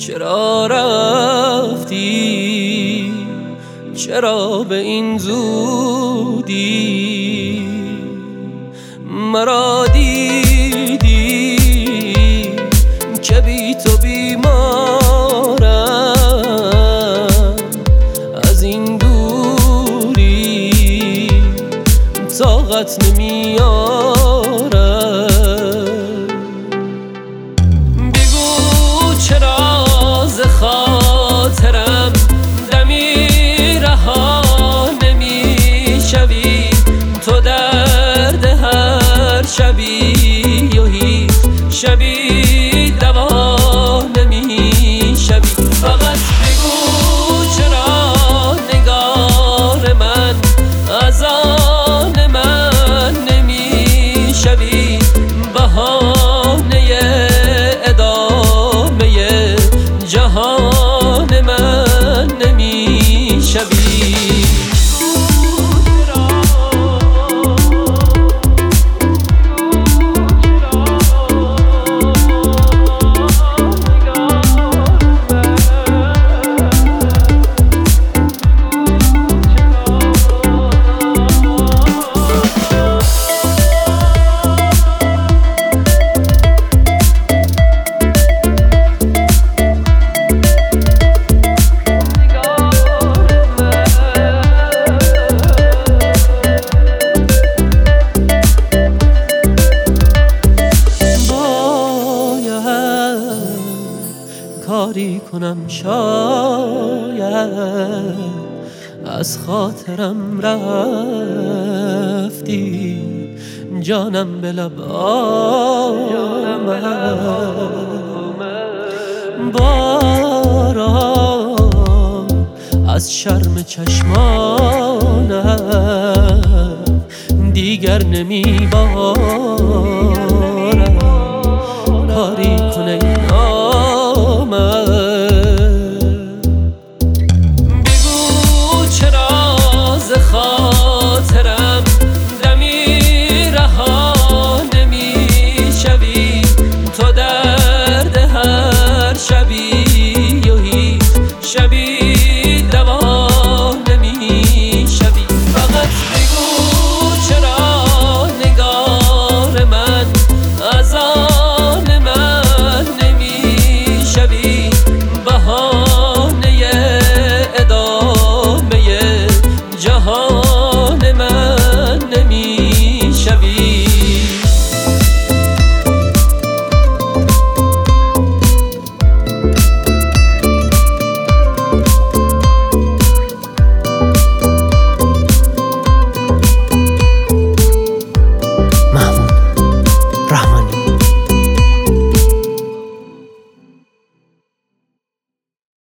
چرا رفتی؟ چرا به این زودی مرا دیدی که بی تو بیمارم؟ از این دوری طاقت نمیارم. بگو چرا ز خاطرم دمی رها نمیشوی؟ تو درد هر شبی و هیچ شبی دوا نمیشوی. فقط بگو چرا نگار من از آن من نمیشوی؟ بهانه ادامه جهان من نمیشوی. کاری کنم شاید از خاطرم رفتی، جانم به لب آمد. باران از شرم چشمانم دیگر نمیبارد.